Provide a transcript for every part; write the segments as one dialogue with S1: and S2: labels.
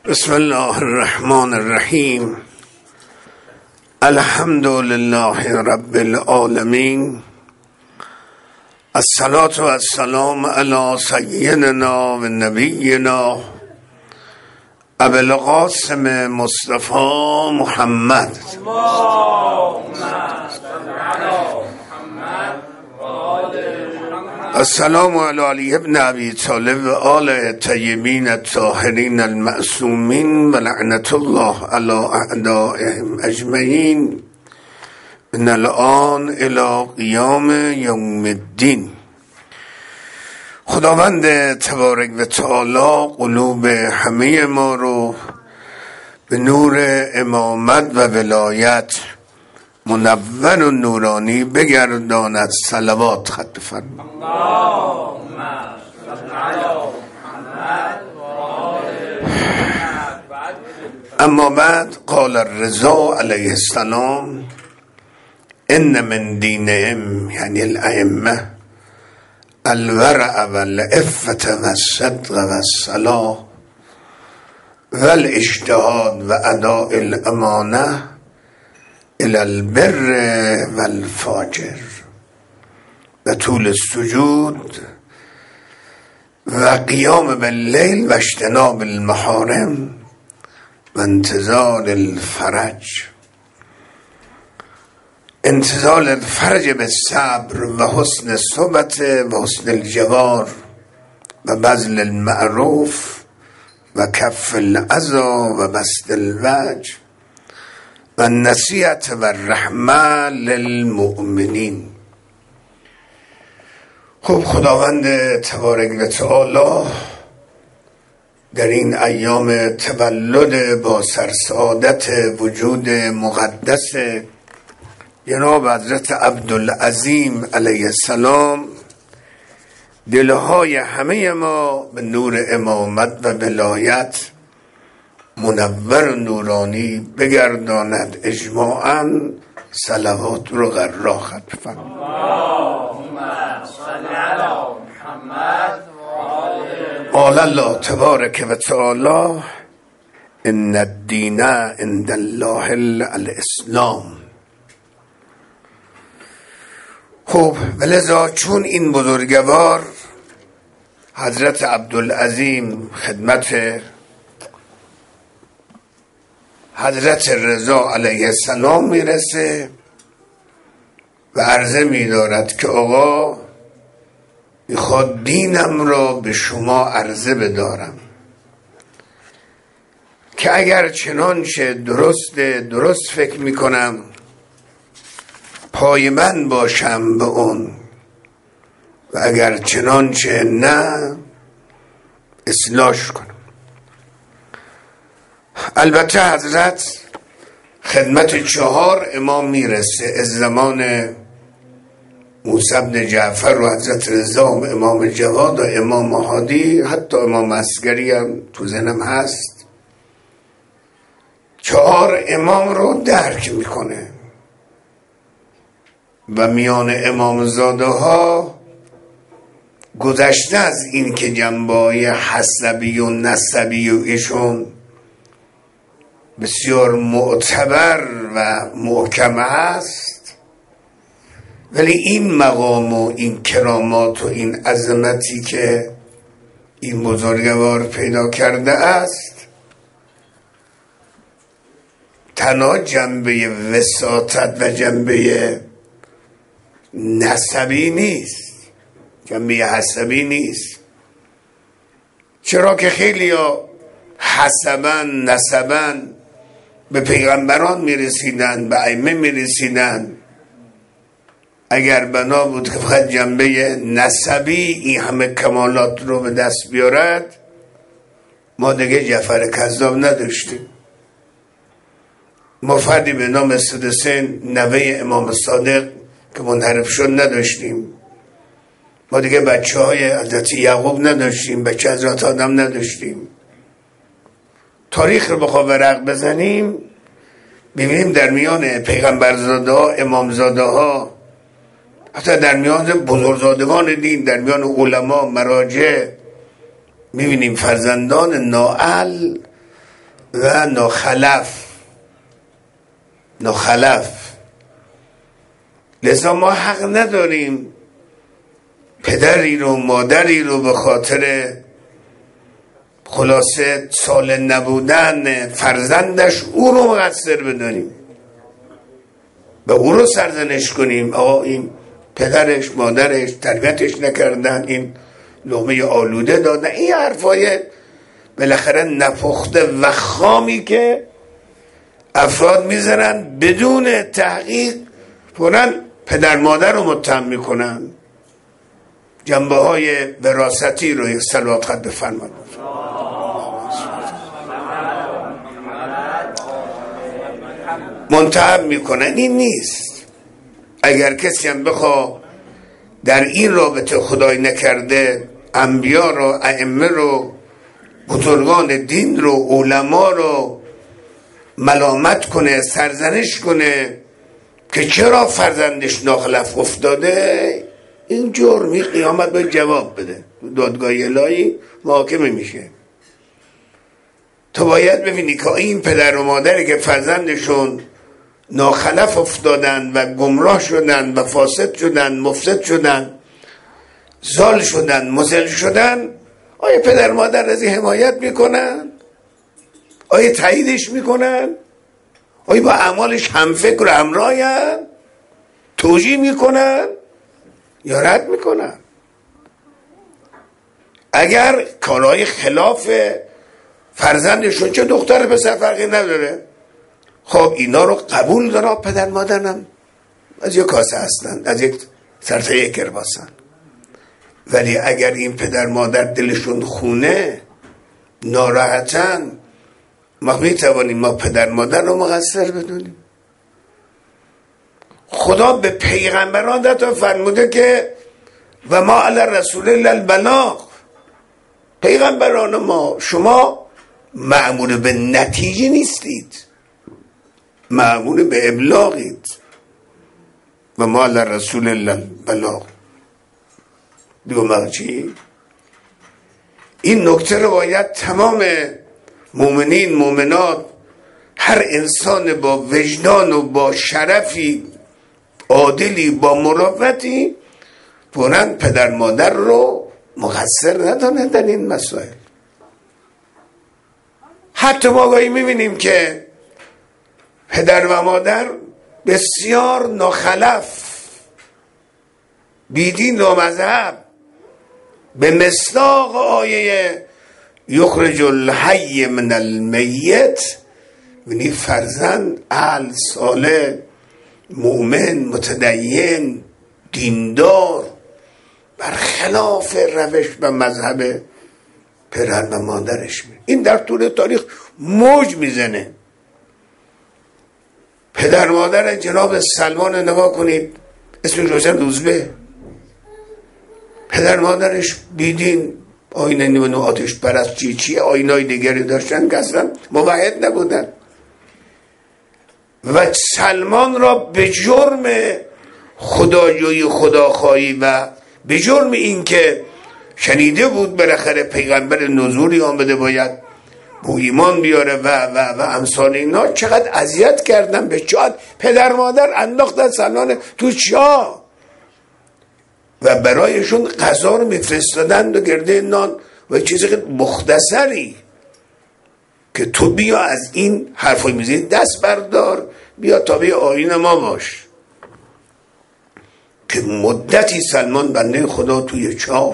S1: بسم الله الرحمن الرحیم. الحمد لله رب العالمین. الصلاة و السلام علی سیدنا و نبینا ابی القاسم مصطفی محمد. السلام علی علی ابن ابی طالب و آل طیبین الطاهرین المعصومین و لعنت الله علی اعدائهم اجمعین من الان الی قیام یوم الدین. خداوند تبارک و تعالی قلوب همه ما رو به نور امامت و ولایت منور و نورانی بگرداند. صلوات خط فرما. اما بعد قال الرضا علیه السلام ان من دینهم، یعنی الائمه، الورع و العفة و الصدق و الصلاح و الاجتهاد و اداء الامانه الى البر و الفاجر و طول السجود و قیام باللیل و اجتناب المحارم و انتظار الفرج. انتظار الفرج به صبر و حسن صحبت و حسن الجوار و بذل المعروف و کف الاذی و بسط الوجه و نصیحت و رحمه للمؤمنین. خب خداوند تبارک و تعالی در این ایام تولد با سرسعادت وجود مقدس جناب حضرت عبدالعظیم علیه السلام دلهای همه ما به نور امامت و ولایت منور و نورانی بگرداند اجماعاً. صلوات رو غرا خط بفرمایید. اللهم صل علی محمد قال الله تبارک و تعالی ان الدین عند الله الاسلام. خب ولذا چون این بزرگوار حضرت عبدالعظیم خدمت حضرت رضا علیه السلام میرسه و عرضه میدارد که آقا میخواد دینم را به شما عرضه بدارم که اگر چنانچه درست فکر میکنم پایبند باشم به اون و اگر چنانچه نه اصلاحش کنم. البته حضرت خدمت 4 امام میرسه از زمان موسی بن جعفر و حضرت رضا و امام جواد و امام هادی، حتی امام عسکری هم تو ذهنم هست. 4 امام رو درک میکنه و میان امامزاده ها گذشته از این که جنبه‌های حسبی و نسبی و ایشون بسیار معتبر و محکم است، ولی این مقام و این کرامات و این عظمتی که این بزرگوار پیدا کرده است تنها جنبه وساطت و جنبه نسبی نیست، جنبه حسبی نیست. چرا که خیلی ها حسبن نسبن به پیغمبران میرسیدن، به ائمه میرسیدن. اگر بنا بود که فقط جنبه نسبی این همه کمالات رو به دست بیارد، ما دیگه جعفر کذاب نداشتیم. ما فردی به نام سدسین نوه امام صادق که منحرف شد نداشتیم. ما دیگه بچه های حضرت یعقوب نداشتیم، بچه حضرت آدم نداشتیم. تاریخ رو بخواه ورق بزنیم ببینیم در میان پیغمبرزاده ها، امامزاده ها، حتی در میان بزرگزادگان دین، در میان علما، مراجع، میبینیم فرزندان نااهل و ناخلف. لذا ما حق نداریم پدری رو مادری رو به خاطر خلاصه سالم نبودن فرزندش او رو مقصر بدانیم و او رو سرزنش کنیم. آقا این پدرش مادرش تربیتش نکردن، این لقمه آلوده دادن، این حرفای بالاخره نپخته و خامی که افراد میزنن بدون تحقیق، فوراً پدر مادر رو متهم میکنن. جنبه های وراثتی رو یک صلوات خط بفرمایید. منتهب میکنن. این نیست. اگر کسی هم بخوا در این رابطه خدای نکرده انبیا رو، ائمه رو، بزرگان دین رو، علما رو ملامت کنه، سرزنش کنه که چرا فرزندش ناخلف افتاده، این جرمی قیامت باید جواب بده. دادگاه الهی محاکمه میشه. تو باید ببینی که این پدر و مادری که فرزندشون ناخلف افتادن و گمراه شدن و فاسد شدن، مفسد شدن، ضال شدن، مضل شدن، آیا پدر مادر از این حمایت میکنن؟ آیا تاییدش میکنن؟ آیا با اعمالش همفکر و همراهن؟ توجیه میکنن یا رد میکنن؟ اگر کارهای خلاف فرزندشون، چه دختر پسر فرقی نداره، خب اینا رو قبول داره. پدر مادرم از یک کاسه هستن، از یک سرته کرباسن. ولی اگر این پدر مادر دلشون خونه، ناراحتن، ما میتوانیم ما پدر مادر رو مقصر بدونیم؟ خدا به پیغمبران حتی فرموده که و ما علی رسول الله البلاغ. پیغمبران ما، شما مأمور به نتیجه نیستید، مأمور به ابلاغید. و ما علی رسول الله البلاغ. دیگه چی؟ این نکته رو باید تمام مؤمنین، مؤمنات، هر انسان با وجدان و با شرفی عادلی، با مروتی، فوراً پدر مادر رو مقصر ندانه در این مسائل. حتی ما گاهی میبینیم که پدر و مادر بسیار ناخلف، بیدین و مذهب، به مصداق آیه یخرج الحی من المیت، یعنی فرزند اهل صالح، مؤمن، متدین، دیندار، برخلاف روش و مذهب پدر و مادرش می. این در طول تاریخ موج میزنه. پدر مادر جناب سلمان نگاه کنید، اسمش روشن روزبه، پدر مادرش بیدین، آینه نیمه آتش پرست، چی آینای دیگری داشتن که اصلا موحد نبودن. و سلمان را به جرم خداجویی، خداخواهی و به جرم این که شنیده بود بالاخره پیغمبر نزولی آمده باید با ایمان بیاره و امثال اینا، چقدر اذیت کردن. به چاد پدر مادر انداختن سلمان تو چاه و برایشون غذا رو میفرستادن و گرده نان و چیزی مختصری که تو بیا از این حرفای میزنی دست بردار، بیا تابع آیین ما باش. که مدتی سلمان بنده خدا توی چاه،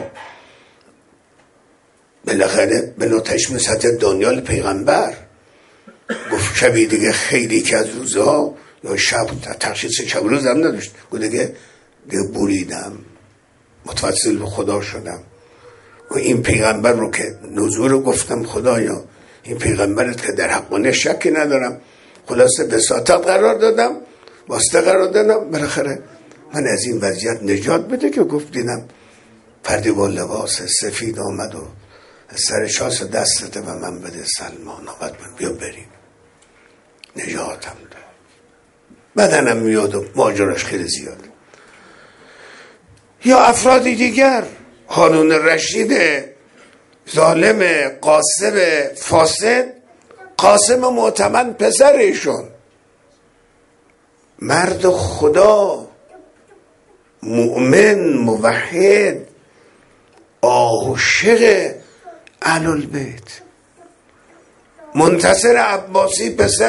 S1: بالاخره بلا تشمیست دانیال پیغمبر گفت شبی دیگه خیلی که از روزها یا شب تخصیص شب روز هم نداشت، گفت دیگه بریدم، متوسل به خدا شدم و این پیغمبر رو که نزول رو گفتم خدایا این پیغمبرت که در حقانه شکی ندارم، خلاصه بساطت قرار دادم، واسطه قرار دادم، بالاخره من از این وضعیت نجات بده. که گفت دیدم فردی با لباس سفید آمد و سر شاس دستته و من بده سلمان آمد من بیا بریم، نجاتم ده. بدنم میاد و ماجراش خیلی زیاده. یا افرادی دیگر، هارون رشید ظالم، قاسب، فاسد، قاسم معتمد پسرشون، مرد خدا، مؤمن، موحد، عاشق اهل البیت. منتصر عباسی پسر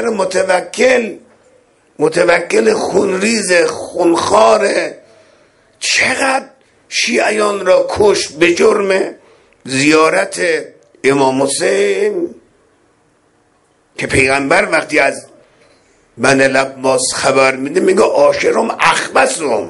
S1: متوکل خونریز خونخوار، چقدر شیعیان را کشت به جرم زیارت امام حسین، که پیغمبر وقتی از بن العباس خبر میده میگه عاشرم اخبثهم،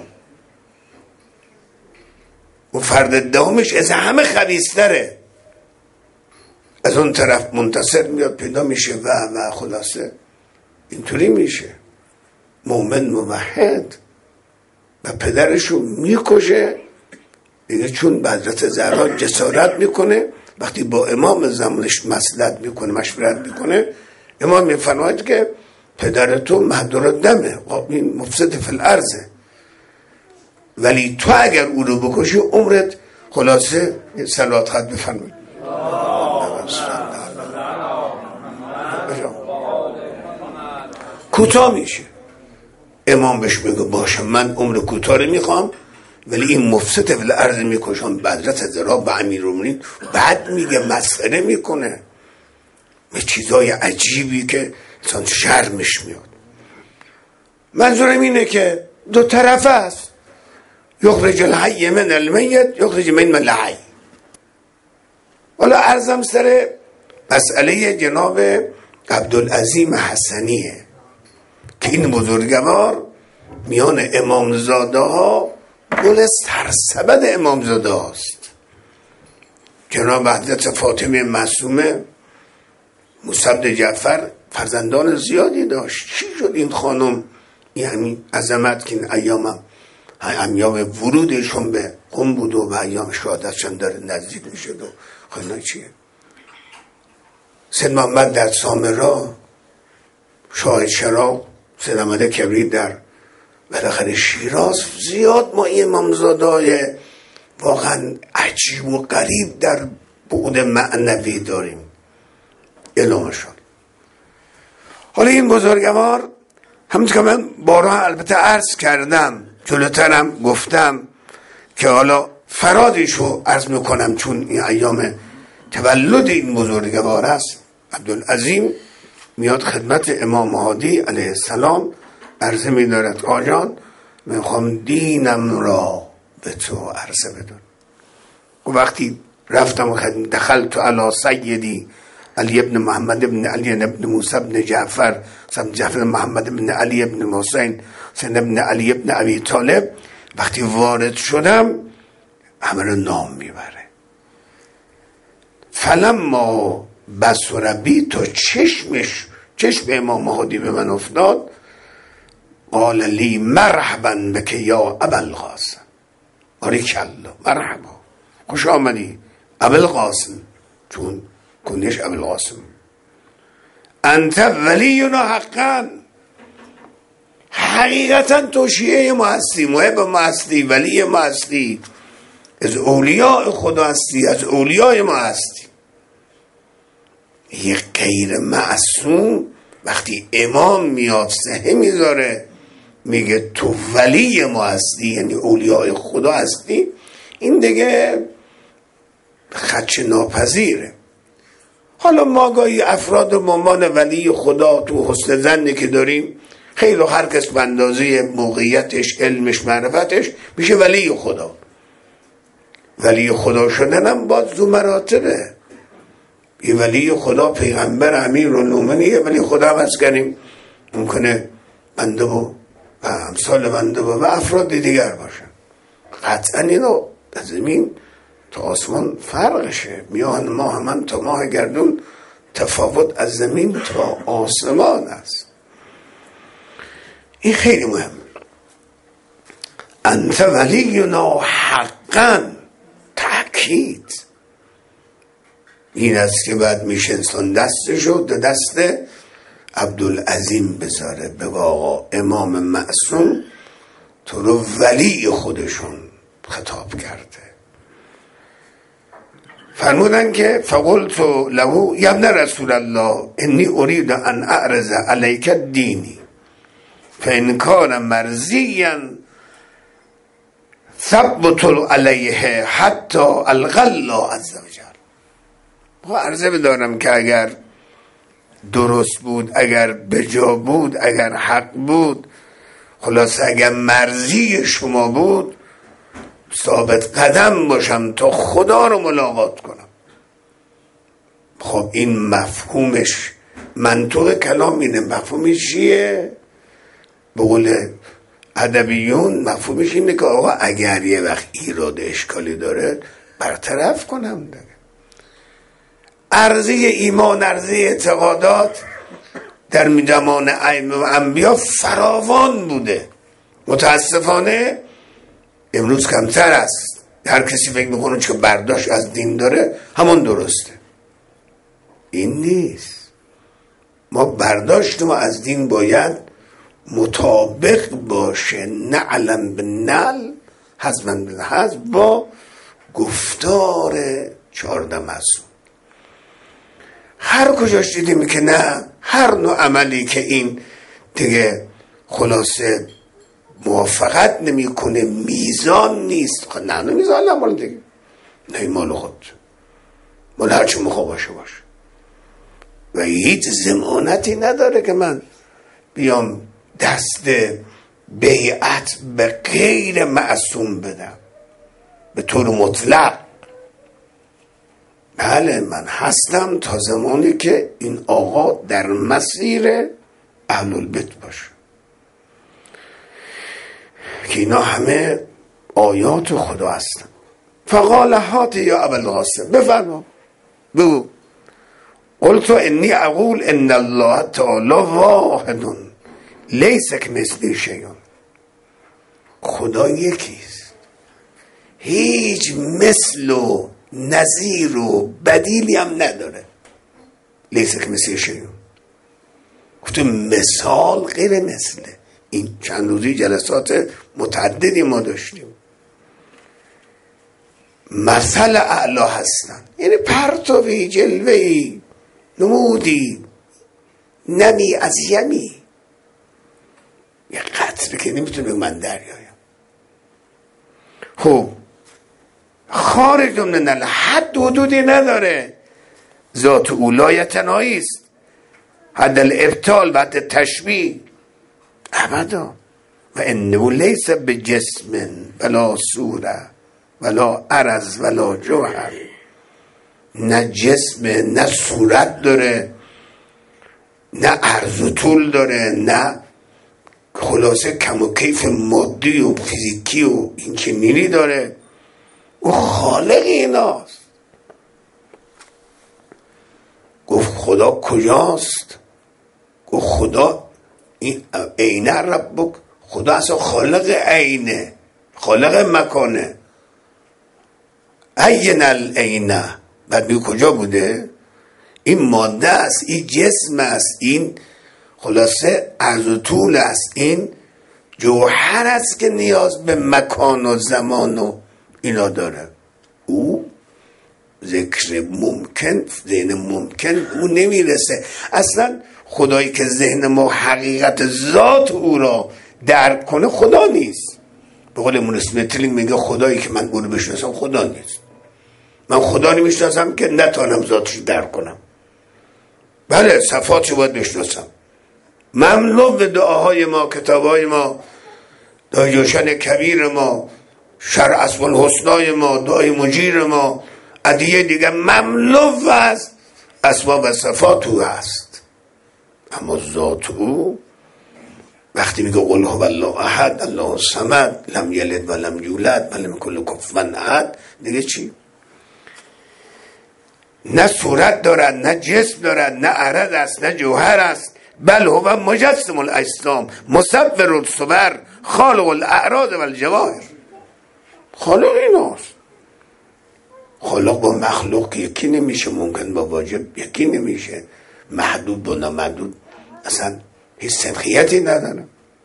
S1: و فرد دومش از همه خبیث‌تره. از اون طرف منتصر میاد پیدا میشه و خلاصه اینطوری میشه مؤمن موحد و پدرشو میکشه دیگه، چون به حضرت زهرا جسارت میکنه وقتی با امام زمانش مصلحت میکنه، مشورت میکنه، امام میفرماید که پدر تو مهدور دمه، این مفسد فی الارضه، ولی تو اگر او رو بکشی عمرت خلاصه. صلوات خط بفرمایید. کوتاه میشه. امام بهش میگه باشه من عمر کوتاه رو میخوام، ولی این مفسد فی الارض میکشم. به حضرت زهرا به امیرالمومنین بعد میگه، مسخره میکنه به چیزای عجیبی که انسان شرمش میاد. منظورم اینه که دو طرف است، یخرج الحی من المیت یخرج من الحی. حالا عرضم سر مسئله جناب عبدالعظیم حسنیه که این بزرگوار میان امامزاده ها گل سرسبد امامزاده هاست. جناب حضرت فاطمه معصومه، موسی بن جعفر فرزندان زیادی داشت. چی شد این خانم یعنی عظمت که این ایام ورودشون به قم بود و ایام شهادتشون داره نزدیک میشد و خیلی چیه. سید محمد در سامرا، شاه چراغ، سید احمد کبری در بالاخره شیراز، زیاد ما این امامزاده‌های واقعا عجیب و غریب در بعد معنوی داریم. علامشون. حالا این بزرگوار همونطور که من بارها البته عرض کردم، جلوترم گفتم که حالا فرادیشو عرض میکنم چون این ایام تولد این بزرگوار است. عبدالعظیم میاد خدمت امام هادی علیه السلام، عرضه میدارد آجان میخوام دینم را به تو عرضه بدون. و وقتی رفتم دخلت علی سیدی علی ابن محمد ابن علی ابن موسی ابن جعفر جعفر محمد ابن علی ابن حسین حسین ابن علی ابن ابی طالب، وقتی وارد شدم همه رو نام میبره. فلما بصر بی، تا چشم امام هادی به من افتاد، قال لی مرحبا بک یا ابوالقاسم، باریکالله، مرحبا، خوش آمدی ابوالقاسم، چون کنیش ابوالقاسم، انت ولینا حقا، حقیقتا تو شیعه ما هستی، محب ما هستی، ولی ما هستی، از اولیاء خدا هستی، از اولیاء ما هستی. یک غیر معصوم وقتی امام میاد سهه میذاره میگه تو ولی ما هستی، یعنی اولیاء خدا هستی، این دیگه خدشه ناپذیره. حالا ما گاهی افراد و مامان ولی خدا تو حسن ظنی که داریم، خیلی هر کس به اندازه موقعیتش، علمش، معرفتش میشه ولی خدا. ولی خدا شدنم باز دو مراتبه. یه ولی خدا پیغمبر امیرالمومنین، ولی خدا هم از کنیم ممکنه بنده و امثال بنده و افراد دیگر باشن. قطعا اینو از زمین تا آسمان فرقشه، میان ماه من تا ماه گردون تفاوت از زمین تا آسمان است. این خیلی مهم. انت ولینا حقا، تأکید این است که بعد میشه انسان دستشو در دست عبدالعظیم بذاره، به آقا امام معصوم تو رو ولی خودشون خطاب کرده. فرمودن که فقلت له یا ابن رسول الله انی اريد ان اعرض علیک دینی فان کان مرضیا ثبت علیه حتی القى الله عز وجل. عرضه بدارم که اگر درست بود، اگر بجا بود، اگر حق بود، خلاص اگر مرضی شما بود، ثابت قدم باشم تا خدا رو ملاقات کنم. خب این مفهومش، منطق کلام اینه. مفهومش چیه؟ به قول ادبیون مفهومش اینه که آقا اگر یه وقت ایراد اشکالی داره برطرف کنم دیگه. عرضه ایمان، عرضه اعتقادات در زمان ائمه و انبیا فراوان بوده. متاسفانه امروز کمتر است. هر کسی فکر میکنه که برداشت از دین داره همون درسته. این نیست. ما برداشت ما از دین باید مطابق باشه، نعلم بالنعل حزما بالحزم، با گفتار 14 معصوم. هر کجاش دیدیم که نه، هر نوع عملی که این دیگه خلاصه موافقت نمیکنه، میزان نیست. خب نه میزان نه مال دیگه، نه مال خود، مال هر چه مخواه باشه و هیچ ضمانتی نداره که من بیام دست بیعت به غیر معصوم بدم به طور مطلق. بله من هستم تا زمانی که این آقا در مسیر اهل البیت باشه، که اینا همه آیات خدا هستن. فقال هات یا ابا القاسم، بفرما بگو. قلت انی اقول ان الله تعالی واحد لیس کمثله شیء. خدا یکیست، هیچ مثل و نظیر و بدیلی هم نداره. لیس کمثله شیء. گفتم مثال غیر مثله. این چند روزی جلسات متعددی ما داشتیم. مثل اعلی هستن، یعنی پرتوی، جلوهی، نمودی، نمی از یمی، یه قطره که نمیتونه من دریایم. خب خارج من الحد، حدودی نداره. ذات اولای تنهایی است، حد الابطال و حد تشبیه ابدا. و انه لیس بجسم ولا صوره ولا عرض ولا جوهر. نه جسم، نه صورت داره، نه عرض و طول داره، نه خلاصه کم و کیف مادی و فیزیکی و این چنینی داره. او خالق ایناست. گفت خدا کجاست؟ گفت خدا عین ربک. خدا اصلا خالق عینه، خالق مکانه. عین العینه. بعد بگو کجا بوده؟ این ماده است، این جسم است، این خلاصه عرض و طول است، این جوهر است که نیاز به مکان و زمان و اینا داره. او ذکر ممکن، ذهن ممکن او نمیرسه. اصلا خدایی که ذهن ما حقیقت ذات او را درک کنه خدا نیست. به قول مونسمتلینگ میگه خدایی که من او رو بشناسم خدا نیست. من خدا نمیشناسم که نتانم ذاتش درک کنم. بله صفاتش باید بشناسم. مملو به دعاهای ما، کتابهای ما، دعای جوشن کبیر ما، شرع اسم الحسنای ما، دعای مجیر ما، ادعیه دیگه مملو از اسما و صفات او هست. اما ذات او وقتی میگه قل هو الله احد الله الصمد لم یلد و لم یولد و لم یکن له کفوا احد، دیگه چی؟ نه صورت دارد، نه جسم دارد، نه عرض است، نه جوهر است. بل هو مجسم الاجسام مصور الصور خالق الاعراض و الجواهر. خالق ایناست. خالق با مخلوق یکی نمیشه، ممکن با واجب یکی نمیشه، محدود با نامحدود اصلا هیچ صدقیتی نداره.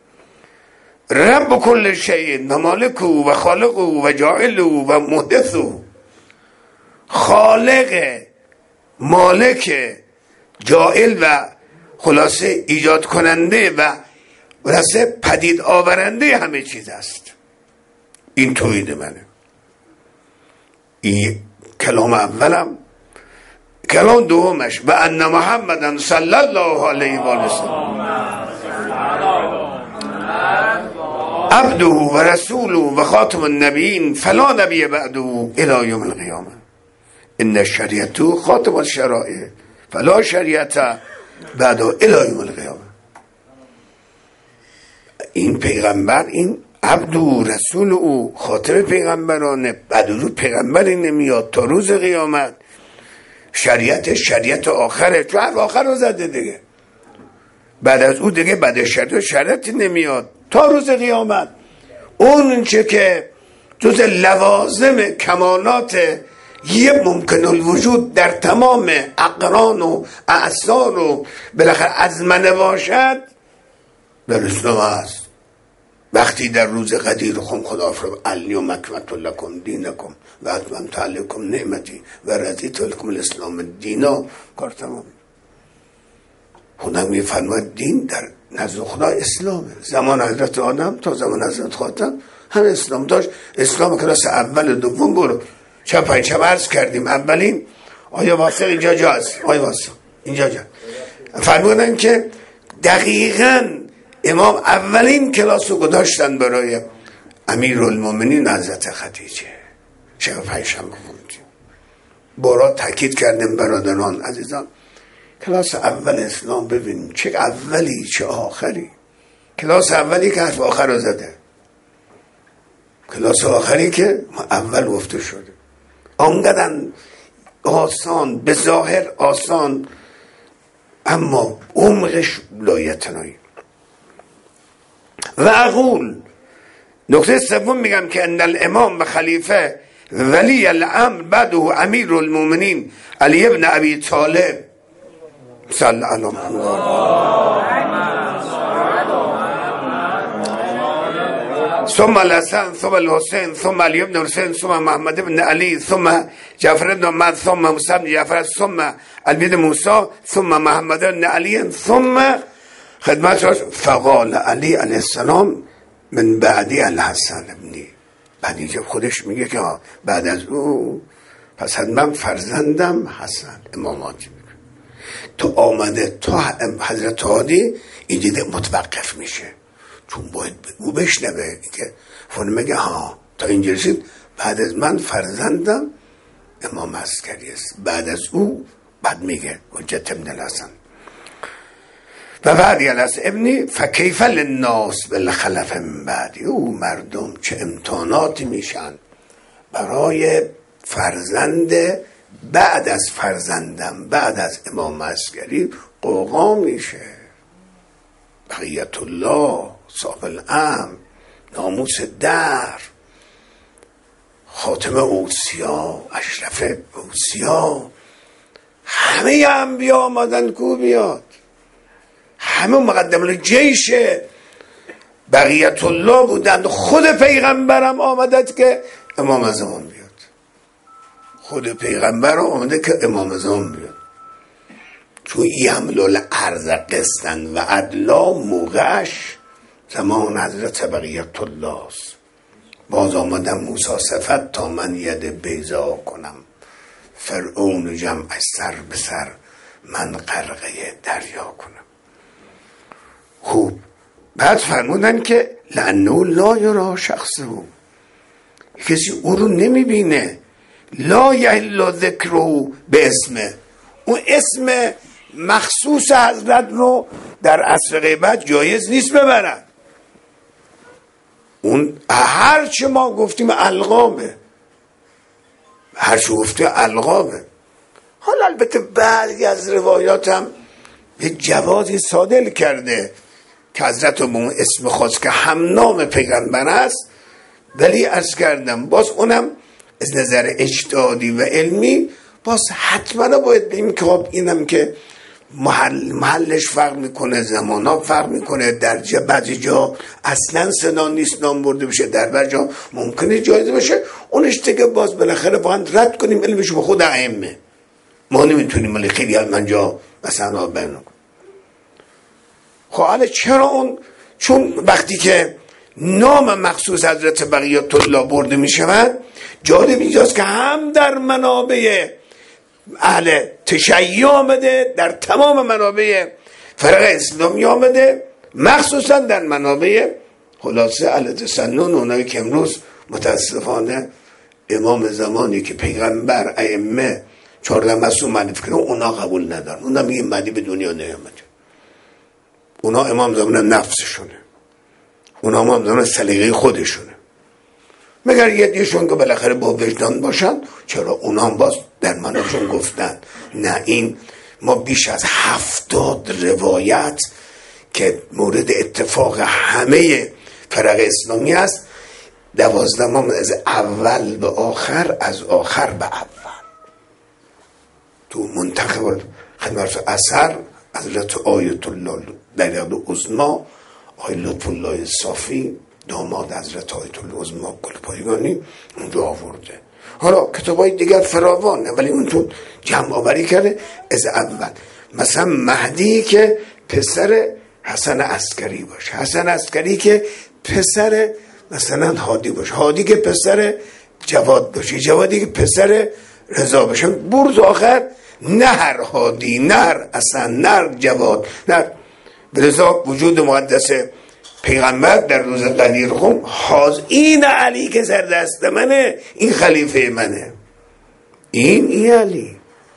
S1: رب کل شیء و مالک و خالق و جاعل و محدث. خالق مالک جائل و خلاصه ایجاد کننده و خلاصه پدید آورنده همه چیز است. این توحید منه. این کلام اولم. کلام دومش و ان محمدن صلی الله علیه و آله عبده و رسوله و خاتم النبیین فلا نبی بعده الی یوم القیامه ان الشریعة خاتم الشرائع فلا شریعة بعده الی یوم القیامه. این پیغمبر، این عبد و رسول او خاتم پیغمبرانه، بعد او پیغمبری نمیاد تا روز قیامت. شریعت آخره، چون هر آخر رو زده دیگه. بعد از او دیگه بعد شریعتی نمیاد تا روز قیامت. اون چه که جز لوازم کمالات یه ممکن الوجود در تمام اقران و اعصار و بالاخره ازمنه باشد در اسلام هست. وقتی در روز قدیر خدا فرمود الیوم اکملت لکم دینکم و اتممت علیکم نعمتی و رضیت لکم الاسلام دینا، کار تمام. خدا میفرماید دین در نزد خدا اسلامه. زمان حضرت آدم تا زمان حضرت خاتم هم اسلام داشت. اسلام کلاس اول دوم برو چپ عرض کردیم. اولین آیا واسه اینجا جاست، آیا واسه اینجا جا فرمودن که دقیقاً امام اولین کلاس رو گذاشتن برای امیرالمومنین حضرت خدیجه. شب پنجشنبه خوندیم. بارا تاکید کردیم برادران عزیزان، کلاس اول اسلام ببینیم چه اولی چه آخری. کلاس اولی که حرف آخر رو زده، کلاس آخری که اول گفته شده. آنقدر آسان، به ظاهر آسان، اما عمقش لایتنایی. و اقول نکته سوم میگم که ان الامام و خلیفه ولی الامر بعده امیر المؤمنین علی ابن ابی طالب صلی الله علیه ثم الحسن ثم الحسین ثم علی ابن حسین ثم محمد ابن علی ثم جعفر ابن محمد ثم موسی ابن جعفر ثم علی ابن موسی ثم محمد ابن علی ثم خدمت فقال علی علیه السلام من بعدی الحسن ابنی. بعد اینجا خودش میگه که بعد از او پس من فرزندم حسن اماماتی میگه. تو آمده تا حضرت عادی این دیده متوقف میشه، چون باید او بشنوه که فون میگه ها تا اینجا رسید بعد از من فرزندم امام عسکری است. بعد از او بعد میگه حجت ابن الحسن و بعدی از ابنی فکیف للناس بالخلف من بعدی. او مردم چه امتحاناتی میشن برای فرزند بعد از فرزندم، بعد از امام عسکری قوقا میشه. بقیت الله، صاحب الامر، ناموس در، خاتم اوصیا، اشرف اوصیا، همه انبیا آمدن کو بیاد، همه مقدم الجیش بقیت الله بودند. خود پیغمبرم آمدد که امام زمان بیاد. خود پیغمبر آمده که امام زمان بیاد، چون یمل الارض قسطن و عدلا موقعش زمان حضرت بقیت الله است. باز آمدم موسی صفت تا من ید بیضا کنم، فرعون جمع سر به سر من غرقه دریا کنم. خوب بعد فرمودن که لانه لا یرا شخصه، کسی او رو نمیبینه. لا یحل ذکره به اسمه، اون اسم مخصوص حضرت رو در عصر غیبت جایز نیست ببرن. اون هر چه ما گفتیم القابه، هر چه گفتیم القابه. حالا البته بعضی از روایات هم یه جوازی صادر کرده که حضرت به اون اسم خاص که هم نام پیغمبر است، ولی عرض کردم باز اونم از نظر اجتهادی و علمی باز حتما باید بگیم که خب اینم که محلش فرق میکنه، زمانها فرق میکنه، در بعضی جا اصلا سنان نیست نام برده بشه، در بعضی جا ممکنه جایزه بشه. اونش دیگه باز بالاخره باید رد کنیم علمش به خود ائمه. ما نمیتونیم ولی خیلی از من جا مثلا بیان کنیم. خب حالا چرا اون؟ چون وقتی که نام مخصوص حضرت بقیت الله برده میشود، جالب اینجاست که هم در منابع اهل تشیع آمده، در تمام منابع فرق اسلامی آمده، مخصوصا در منابع خلاصه اهل تسنن، اونایی که امروز متاسفانه امام زمانی که پیغمبر ائمه 14 معصوم معرفی کنه اونا قبول ندارن. اونا میگن مهدی به دنیا نیامده، اونا امام زمان نفسشونه، اونا امام زمان سلیقه خودشونه. مگر یکیشون که بالاخره با وجدان باشن، چرا اونا هم باز در مناشون گفتن نه این ما بیش از 70 روایت که مورد اتفاق همه فرق اسلامی است، 12 از اول به آخر، از آخر به اول. تو منتخب خدمت اثر حضرت آیت الله دریاد عظما آقای لطف الله صافی داماد حضرت آیت الله عظما گلپایگانی اونجا آورده. حالا کتابای دیگر فراوانه ولی اون تو جمع آوری کرده از اول. مثلا مهدی که پسر حسن عسکری باشه، حسن عسکری که پسر مثلا هادی باشه، هادی که پسر جواد باشه، جوادی که پسر رضا باشه، برز آخر نهر هادی، نهر حسن، نهر جواد، نهر رضا. وجود مقدس پیغمبر در روز قدیر خون این علی که سر دست منه، این خلیفه منه، این علی.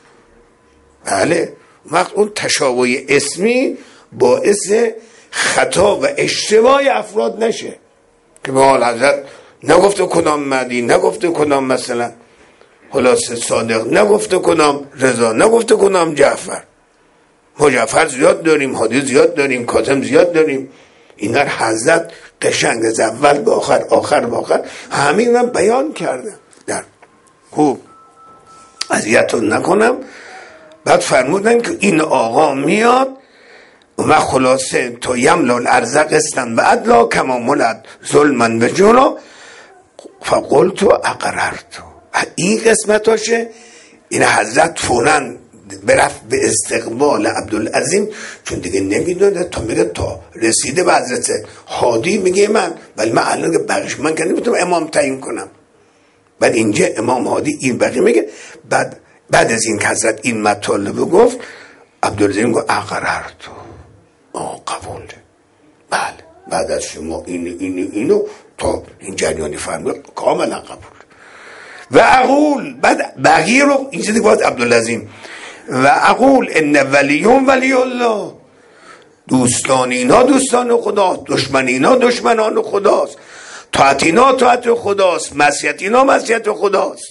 S1: بله، وقت اون تشابه اسمی باعث خطا و اشتباه افراد نشه که به حال حضرت نگفته کدام مهدی، نگفته کدام مثلا خلاصه صادق، نگفته کدام رضا، نگفته کدام جعفر. ما جعفر زیاد داریم، هادی زیاد داریم، کاظم زیاد داریم. اینا حضرت قشنگ از اول به آخر، آخر به آخر همین رو بیان کرده. در خوب اذیتون نکنم. بعد فرمودن که این آقا میاد و خلاصه تو یملا الارض قسطا و عدلا کما ملت ظلما و جورا فقلت اقررت. این قسمتاشه. این حضرت فوراً برفت به استقبال عبدالعظیم، چون دیگه نمیدونه تا میگه تا رسیده به حضرت هادی میگه من، ولی من الان که بقیش من که نمیتونم امام تعیین کنم. بعد اینجا امام هادی این بقیه میگه. بعد از این که حضرت این مطالب گفت، عبدالعظیم گفت اقررت، قبول. بله بعد از شما اینو تا این جریانی فرمود کاملا قبول. و اقول بعد بقیه رو اینجا دیگه باید عبدالعظیم و اقول ان ولیون ولی الله، دوستان اینا دوستان خداست، دشمن اینا دشمنان خداست، طاعت اینا طاعت خداست، معصیت اینا معصیت خداست.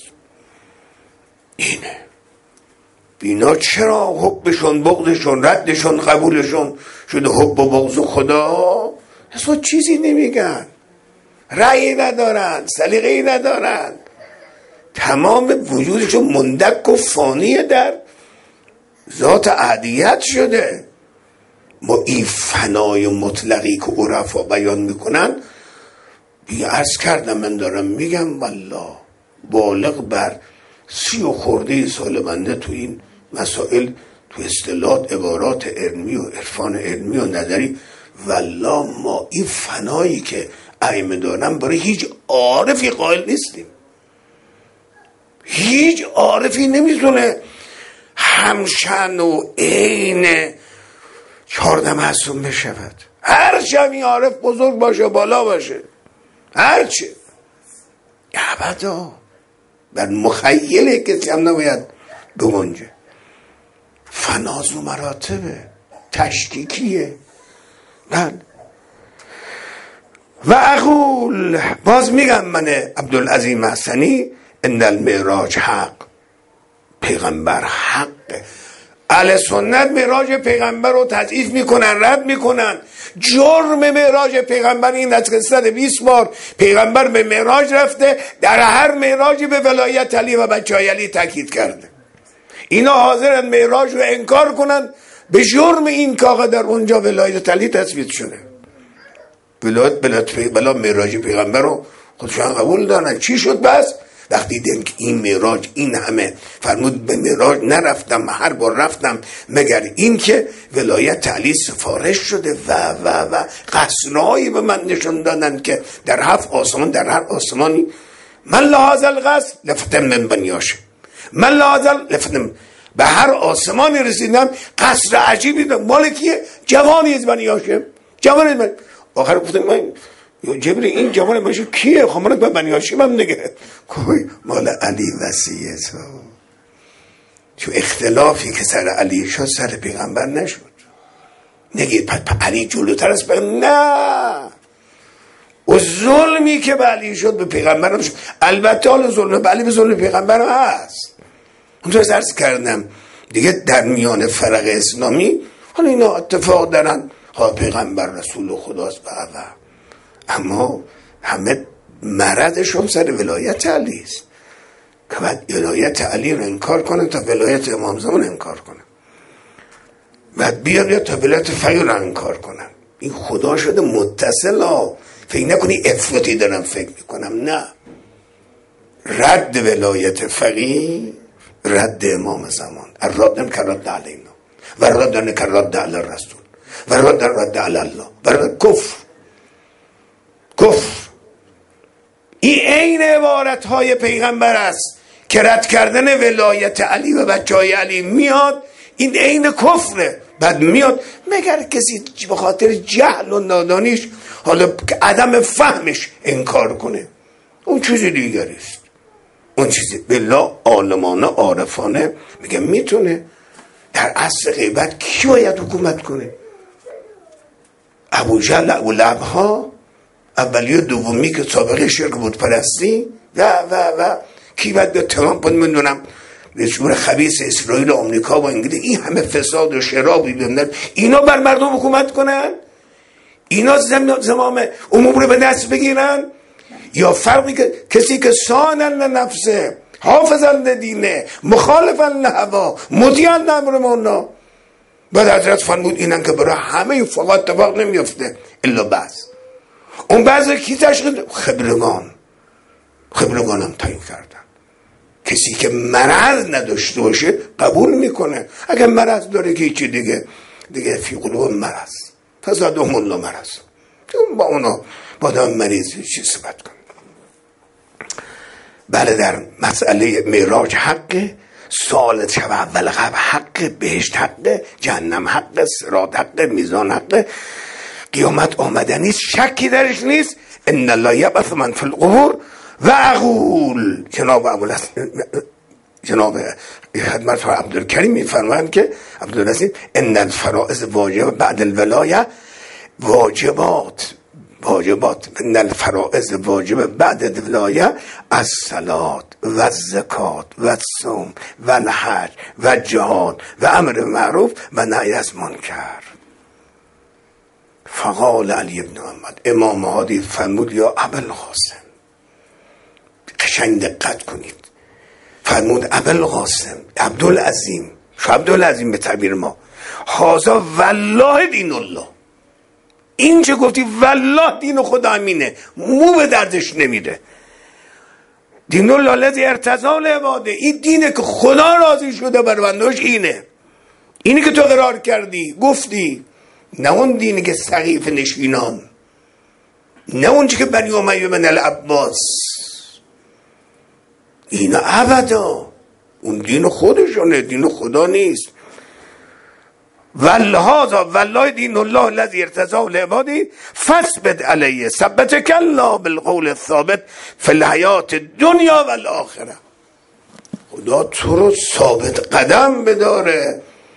S1: اینه اینا چرا حبشون بغضشون ردشون قبولشون شده حب و بغض خدا؟ اصلا چیزی نمیگن، رأی ندارن، سلیقه‌ای ندارن، تمام وجودشون مندک و فانیه در ذات احدیت شده. ما این فنای مطلقی که عرفا بیان میکنن، دیگه عرض کردم من دارم میگم والله بالغ بر 30 و خورده سال بنده تو این مسائل، تو اصطلاحات عبارات علمی و عرفان علمی و نظری، والله ما این فنایی که ائمه دارن برای هیچ عارفی قائل نیستیم. هیچ عارفی نمیتونه همشن و عین 14 معصوم بشود. هر چمی عارف بزرگ باشه بالا باشه، هرچه ابدا بر مخیله کسی هم نباید بگنجه. فناز و مراتبه، تشکیکیه. و اقول باز میگم من عبدالعظیم حسنی ان المعراج حق، پیغمبر حقه. اهل سنت معراج پیغمبر رو تضعیف میکنن، رد میکنن. جرم معراج پیغمبر این است که 120 بار پیغمبر به معراج رفته، در هر معراجی به ولایت علی و بچه های علی تاکید کرده. اینا حاضرن معراج رو انکار کنن به جرم این که آقا در اونجا ولایت علی تثبیت شده، بلا معراج پیغمبر رو خودشان قبول دارن. چی شد بس؟ وقتی دیدن که این معراج این همه، فرمود به معراج نرفتم، هر بار رفتم مگر این که ولایت علی سفارش شده و قصرهایی به من نشون دادن که در 7 آسمان، در هر آسمانی من لحاظ القصر لفتم من بنی هاشم، من لحاظ لفتم، به هر آسمانی رسیدم قصر عجیبی مالکیه، جوانی از بنی هاشم، جوانی از بنی. آخر گفتم من جبریل این جوان باشه کیه؟ خمرت به بنی هاشم هم دیگه، مال علی وصیه تو. چون اختلافی که سر علی شد سر پیغمبر نشد. نگید علی جلوتر است، نه، و ظلمی که به علی شد به پیغمبر نشد. البته حالا ظلم به علی به ظلم پیغمبر هم هست. اونطور عرض کردم دیگه در میان فرق اسلامی حالا اینا اتفاق دارن، ها پیغمبر رسول خداست و اما همه مرضشون سر ولایت علی است که باید ولایت علی رو انکار کنن تا ولایت امام زمان انکار کنن، بعد بیاد تا ولایت فقیه رو انکار کنن. این خدا شده متصل ها. فکر نکنی افراطی دارم فکر میکنم، نه، رد ولایت فقیه رد امام زمان، الردن کرد علینا و ردن کرد علی رسول و رد علی الله و رد کفر. این عین عبارت های پیغمبر است که رد کردن ولایت علی و بچه های علی میاد، این عین کفره. بعد میاد مگر کسی به خاطر جهل و نادانیش، حالا عدم فهمش انکار کنه، اون چیزی دیگری است. اون چیزی بالله عالمانه عارفانه میگه میتونه. در عصر غیبت کی باید حکومت کنه؟ ابو جهل، ابو لهب ها، اولی و دومی که سابقه شرک بود پرستی و کی باید به ترامپ میدونم رئیس خبیث اسرائیل و آمریکا و انگلیس، این همه فساد و شرابی بیندن، اینا بر مردم حکومت کنن؟ اینا زمام امور رو به دست بگیرن؟ یا فرقی که کسی که سانن نفسه، حافظن دینه، مخالفن لهوا، مطیعن امر مولا. بعد حضرت فرمود اینن که برای همه فقط اتفاق نمیفته الا بس. اون بعضی کی تشکیل؟ خبرگان هم تعیین کردن. کسی که مرض نداشته باشه قبول میکنه، اگر مرض داره که چی دیگه فی قلوب مرض فزادهم الله مرض، با اونا با دام مریض چی صحبت کنه. بله، در مسئله معراج حق، سوال شب اول قبل حق، بهشت حق، جهنم حق، صراط حق، میزان حق، قیامت آمدنی است، شکی درش نیست. ان الله یبعث من فی القبور و اقول، جناب خدمت عبدالکریم میفرمایند که عبدالرسید ان الفرائض واجب بعد الولایه واجبات ان الفرائض واجب بعد الولایه الصلاة و الزکات و الصوم و الحج و الجهاد و امر معروف و نهی از منکر. فقال علی بن محمد، امام هادی فرمود یا ابوالقاسم، قشنگ دقت کنید، فرمود ابوالقاسم عبدالعظیم، شو عبدالعظیم به تعبیر ما، هذا والله دین الله، این چه گفتی والله دین خدا امینه، مو به دردش نمیره. دین الله الذی ارتضی لعباده، این دینه که خدا راضی شده بر بنداش، اینی که تو قرار کردی گفتی، نه اون دینی که سقیف نشینان، نه اون چی که بنی امیه بن العباس، اینا ابدا اون دین خودشونه، دین خدا نیست. والله دین الله الذی ارتضی لعباده فاثبت علیه ثبتک الله بالقول الثابت فی الحیات الدنیا و الاخره. خدا تو رو ثابت قدم بداره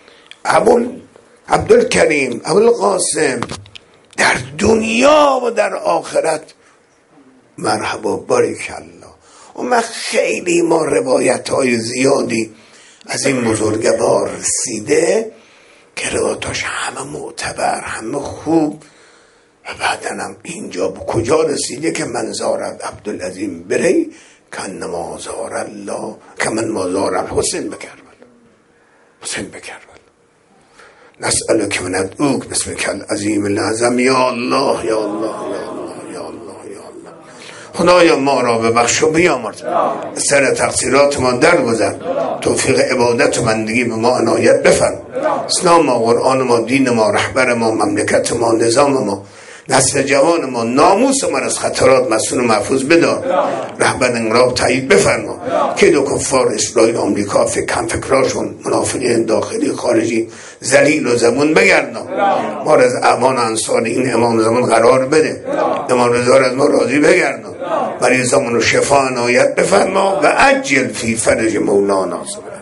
S1: عبدالکریم، ابوالقاسم، در دنیا و در آخرت. مرحبا، باریک الله. و من خیلی ما روایت های زیادی از این بزرگوار رسیده که روایتاش همه معتبر، همه خوب، و بعدنم اینجا به کجا رسیده که من زارت عبدالعظیم بری کن مازار الله که من مازار الحسین بکربل، حسین بکربل. نسألك و ندعوک باسمک العظیم الاعظم. یا الله یا الله یا الله یا الله یا الله. خدایا ما را ببخش و بیامرز، سر تقصیرات ما درگذر، توفیق عبادت و بندگی به ما عنایت بفرما. اسلام ما، قرآن ما، دین ما، رهبر ما، مملکت ما، نظام ما، نسل جوان ما، ناموس ما از خطرات مسئول و محفوظ بدار. رهبر انقلاب تایید بفرما. که دو کفار اسرائیل، آمریکا، فکراشون، منافقین داخلی خارجی ذلیل و زبون بگردان. ما را از اعوان انصار این امام زمان قرار بده. امام رضا را از ما راضی بگردان. مریضامون رو شفا عنایت بفرما و عجل فی فرج مولانا.